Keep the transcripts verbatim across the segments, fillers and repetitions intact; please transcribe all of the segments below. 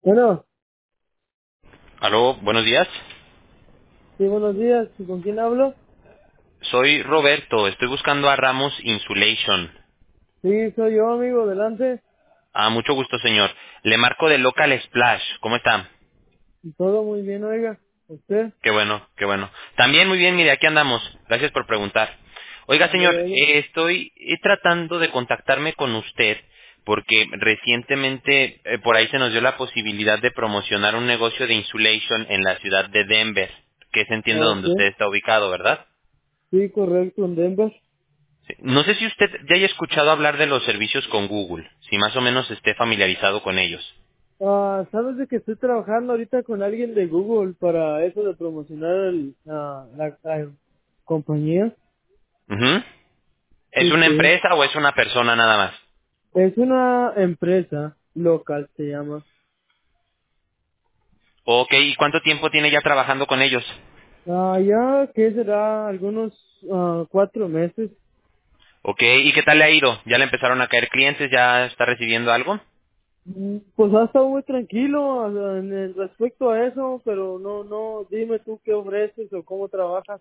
Bueno, Aló, buenos días. sí, buenos días. ¿Y con quién hablo? Soy Roberto, estoy buscando a Ramos Insulation. Sí, soy yo, amigo. Adelante. Ah, mucho gusto, señor. Le marco de Local Splash. ¿Cómo está? Todo muy bien, oiga. ¿Usted? Qué bueno, qué bueno. También muy bien, mire, aquí andamos. Gracias por preguntar. Oiga, señor, Ándale, ándale. eh, estoy eh, tratando de contactarme con usted porque recientemente eh, por ahí se nos dio la posibilidad de promocionar un negocio de insulation en la ciudad de Denver, que es entiendo Ok. donde usted está ubicado, ¿verdad? Sí, correcto, en Denver. Sí. No sé si usted ya haya escuchado hablar de los servicios con Google, si más o menos esté familiarizado con ellos. Ah, ¿sabes de que estoy trabajando ahorita con alguien de Google para eso de promocionar el, ah, la, la compañía? Ujú. ¿Es Sí, una sí. empresa o es una persona nada más? Es una empresa local, se llama. Ok, ¿y cuánto tiempo tiene ya trabajando con ellos? Ah, ya, ¿qué será? Algunos ah, cuatro meses. Ok, ¿y qué tal le ha ido? ¿Ya le empezaron a caer clientes? ¿Ya está recibiendo algo? Mm, Pues ha estado muy tranquilo o sea, en el respecto a eso, pero no, no, dime tú qué ofreces o cómo trabajas.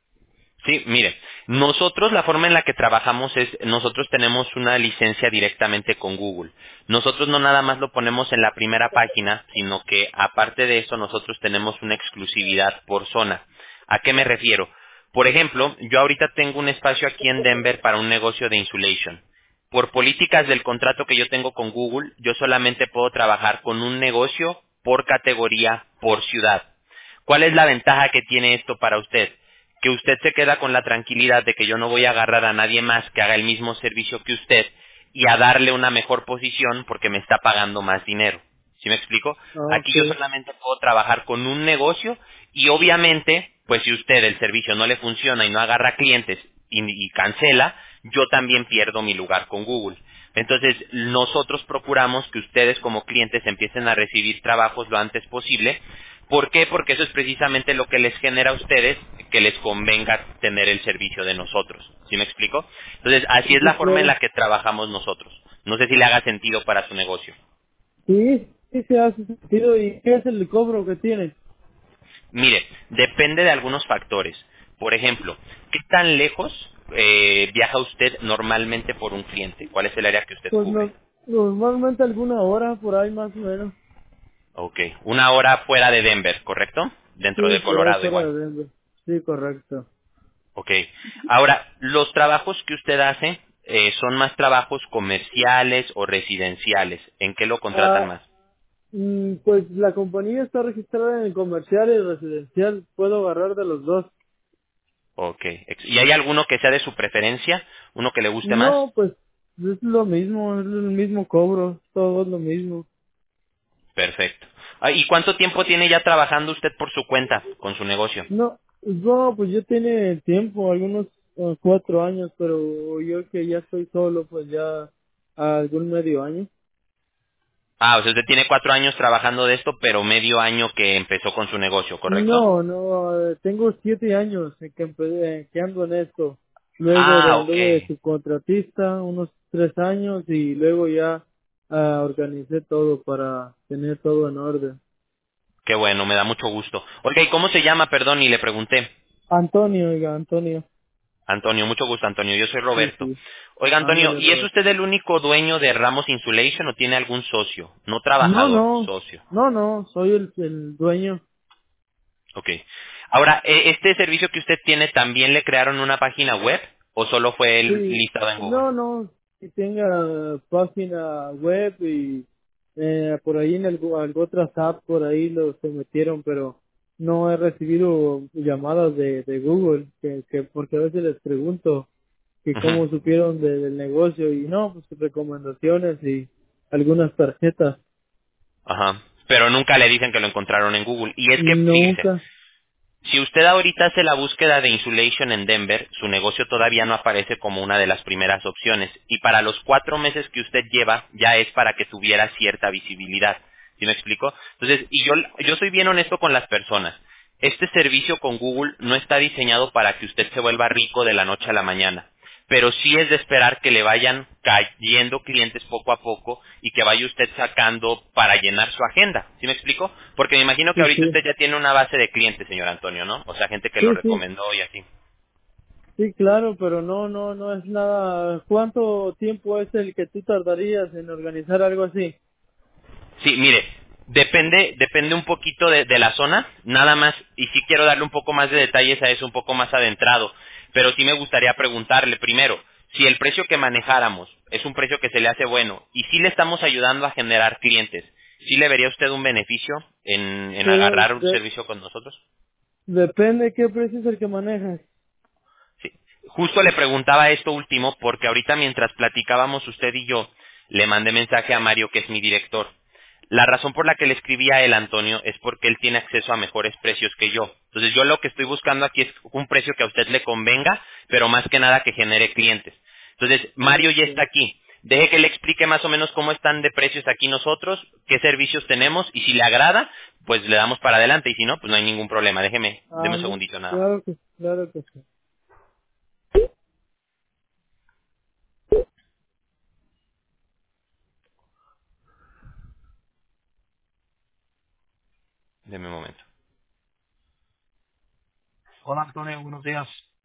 Sí, mire, nosotros la forma en la que trabajamos es, nosotros tenemos una licencia directamente con Google. Nosotros no nada más lo ponemos en la primera página, sino que aparte de eso nosotros tenemos una exclusividad por zona. ¿A qué me refiero? Por ejemplo, yo ahorita tengo un espacio aquí en Denver para un negocio de insulation. Por políticas del contrato que yo tengo con Google, yo solamente puedo trabajar con un negocio por categoría, por ciudad. ¿Cuál es la ventaja que tiene esto para usted? Que usted se queda con la tranquilidad de que yo no voy a agarrar a nadie más que haga el mismo servicio que usted y a darle una mejor posición porque me está pagando más dinero. ¿Sí me explico? Ah, Aquí yo okay. solamente puedo trabajar con un negocio y obviamente, pues si usted el servicio no le funciona y no agarra clientes y, y cancela, yo también pierdo mi lugar con Google. Entonces, nosotros procuramos que ustedes como clientes empiecen a recibir trabajos lo antes posible. ¿Por qué? Porque eso es precisamente lo que les genera a ustedes que les convenga tener el servicio de nosotros. ¿Sí me explico? Entonces, así Sí, es sí, la forma en claro. la que trabajamos nosotros. No sé si le haga sentido para su negocio. Sí, sí se hace sentido. ¿Y qué es el cobro que tienen? Mire, depende de algunos factores. Por ejemplo, ¿qué tan lejos eh, viaja usted normalmente por un cliente? ¿Cuál es el área que usted Pues cubre? no, normalmente alguna hora por ahí más o menos. Ok, una hora fuera de Denver, ¿correcto? Dentro Sí, de por ahí Colorado fuera igual. de Denver. Sí, correcto. Ok. Ahora, los trabajos que usted hace eh, son más trabajos comerciales o residenciales. ¿En qué lo contratan Ah, más? mm, pues la compañía está registrada en el comercial y residencial. Puedo agarrar de los dos. Ok. ex- ¿Y hay alguno que sea de su preferencia? ¿Uno que le guste más? No, pues es lo mismo, es el mismo cobro, todo es lo mismo. Perfecto. Ah, ¿y cuánto tiempo tiene ya trabajando usted por su cuenta con su negocio? No, no, pues yo tiene tiempo, algunos eh, cuatro años, pero yo que ya estoy solo, pues ya algún medio año. Ah, o sea, usted tiene cuatro años trabajando de esto, pero medio año que empezó con su negocio, ¿correcto? No, no, eh, tengo siete años en que, empe- eh, que ando en esto. Luego de, Ah, ok. anduve de subcontratista unos tres años y luego ya ah, organicé todo para tener todo en orden. Qué bueno, me da mucho gusto. Oiga, ¿y cómo se llama? Perdón, y le pregunté. Antonio, oiga, Antonio. Antonio, mucho gusto, Antonio. Yo soy Sí, Roberto. sí. Oiga, Antonio, Ándale, ¿y es Robert. usted el único dueño de Ramos Insulation o tiene algún socio? No No, trabajador, no, socio. no, no, soy el, el dueño. Ok. Ahora, ¿e- ¿este servicio que usted tiene también le crearon una página web o solo fue el Sí, listado en Google? no, no, que tenga página web y eh, por ahí en algo, algo otras apps por ahí lo se metieron, pero no he recibido llamadas de, de Google, que, que porque a veces les pregunto que Ujú. cómo supieron de- del negocio y no, pues recomendaciones y algunas tarjetas. Ajá. Pero nunca le dicen que lo encontraron en Google. Y es que, fíjese, Nunca. si usted ahorita hace la búsqueda de insulation en Denver, su negocio todavía no aparece como una de las primeras opciones. Y para los cuatro meses que usted lleva, ya es para que tuviera cierta visibilidad. ¿Sí me explico? Entonces, y yo, yo soy bien honesto con las personas. Este servicio con Google no está diseñado para que usted se vuelva rico de la noche a la mañana. pero sí es de esperar que le vayan cayendo clientes poco a poco y que vaya usted sacando para llenar su agenda. ¿Sí me explico? Porque me imagino que Sí, ahorita sí, usted ya tiene una base de clientes, señor Antonio, ¿no? O sea, gente que lo sí, sí, recomendó y así. sí, claro, pero no, no, no es nada. ¿Cuánto tiempo es el que tú tardarías en organizar algo así? Sí, mire, depende, depende un poquito de, de la zona, nada más, y sí quiero darle un poco más de detalles a eso, un poco más adentrado, pero sí me gustaría preguntarle primero, si el precio que manejáramos es un precio que se le hace bueno y sí le estamos ayudando a generar clientes, ¿sí le vería usted un beneficio en, en Pero agarrar un de- servicio con nosotros? depende qué precio es el que manejas. Sí. Justo le preguntaba esto último porque ahorita mientras platicábamos usted y yo, le mandé mensaje a Mario, que es mi director. La razón por la que le escribí a él, Antonio, es porque él tiene acceso a mejores precios que yo. Entonces yo lo que estoy buscando aquí es un precio que a usted le convenga, pero más que nada que genere clientes. Entonces, Mario ya está Okay. aquí. Deje que le explique más o menos cómo están de precios aquí nosotros, qué servicios tenemos, y si le agrada, pues le damos para adelante, y si no, pues no hay ningún problema. Déjeme, deme Ah, un no, segundito nada más. claro que, claro que sí. Deme un momento. Hola Antonio, buenos días.